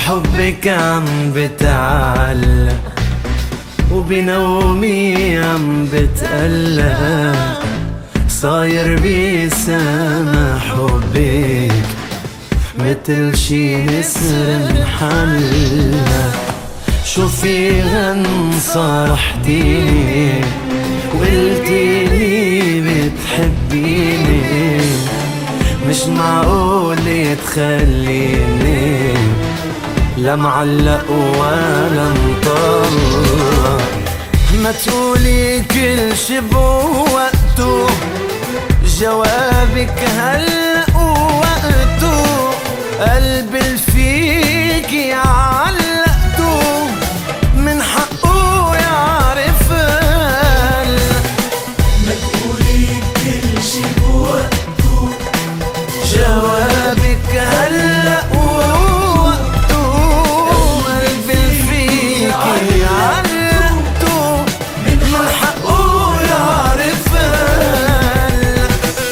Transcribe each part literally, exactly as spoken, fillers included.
بحبك عم بتعلق وبنومي عم بتقلق، صاير بسما حبك متل شي نسر محلق. شو في غن صارحتيني وقلتيلي بتحبيني، مش معقول تخليني لا معلق ولا مطلق. ما تقولي كل شي بوقته، جوابك هلأ ووقته، قلبي الفيكي علقته، من حقه يعرف هلأ. ما تقولي كل شي بوقته، جوابك هلأ ووقته، قلبي الفيكي علقته، من حقه يعرف هلأ.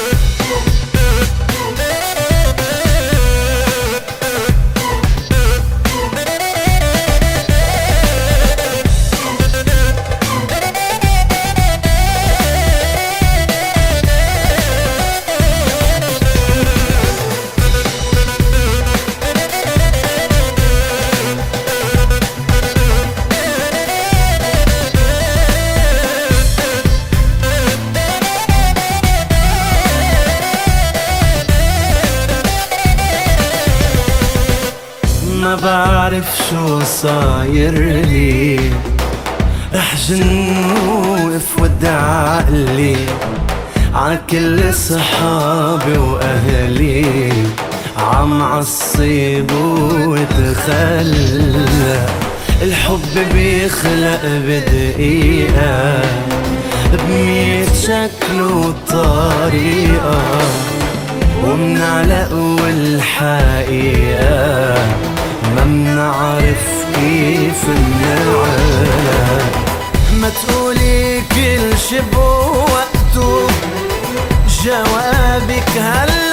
ما بعرف شو صاير لي، رح جن وقف ودع عقلي عكل صحابي واهلي، عم عصب وتخلى. الحب بيخلق بدقيقة بمية شكل وطريقة، ومنعلق والحقيقة ما منعرف كيف منعلق. ما تقولي كل شي بوقته، جوابك هل